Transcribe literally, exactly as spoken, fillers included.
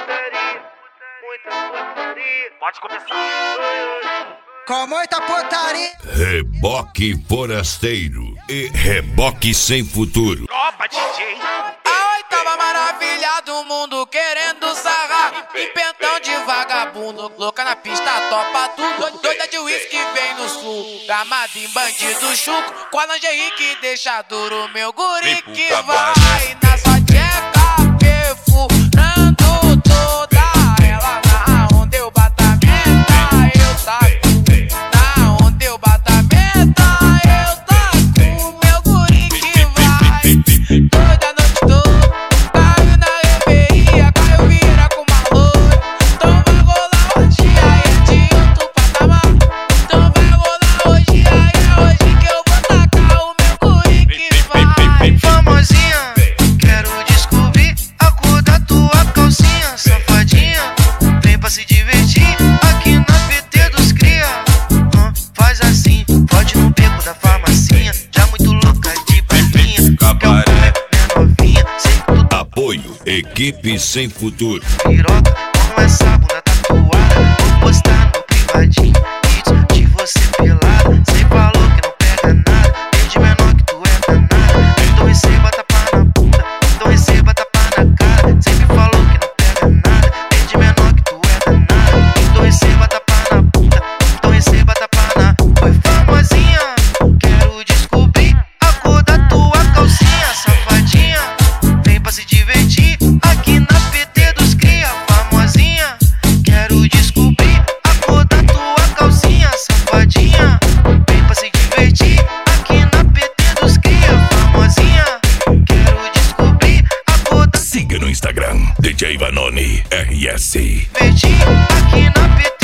Pode começar. Com muita putaria. Reboque forasteiro e reboque sem futuro. Opa, D J. A oitava maravilha do mundo querendo sarrar. Empentão de vagabundo, louca na pista, topa tudo. Doida de uísque vem no sul, gamado em bandido chuco. Com a lingerie que deixa duro, meu guri que vai na sua tcheca, perfurando toda ela. Na onde eu bato a meta, eu taco. Na onde eu bato a meta, eu taco. Meu guri que vai toda a noite toda. Caiu na reveria, caiu vira com uma loura. Então vai rolar hoje, aí é de outro patamar. Então vai rolar hoje, aí é hoje que eu vou tacar o meu guri que vai. Famosinha, quero descobrir a cor da tua calcinha. Safadinha, vem pra se divertir aqui na P T dos cria. Hum, faz assim, pode no beco da farmacinha. Já muito louca de balinha, quer um pé, minha novinha. Sei que tu Apoio Equipe Sem Futuro. piroca com essa bunda tatuada. Vou postar no privadinho vídeos de você pelada. Cê falou que não pega nada, desde menor que tu é danada. Então receba tapa na bunda, então receba tapa na cara. Sempre falou que não pega nada, desde menor que tu é danada. Então receba tapa na bunda, então receba tapa na. Oi, famosinha, quero descobrir a cor da tua calcinha. Safadinha, vem pra se divertir aqui na P T dos cria. Famosinha, quero descobrir a cor da tua calcinha. Safadinha, vem pra se divertir aqui na P T dos cria. Famosinha, quero descobrir a cor da. Siga no Instagram D J Vanoni R S. Divertir aqui na P T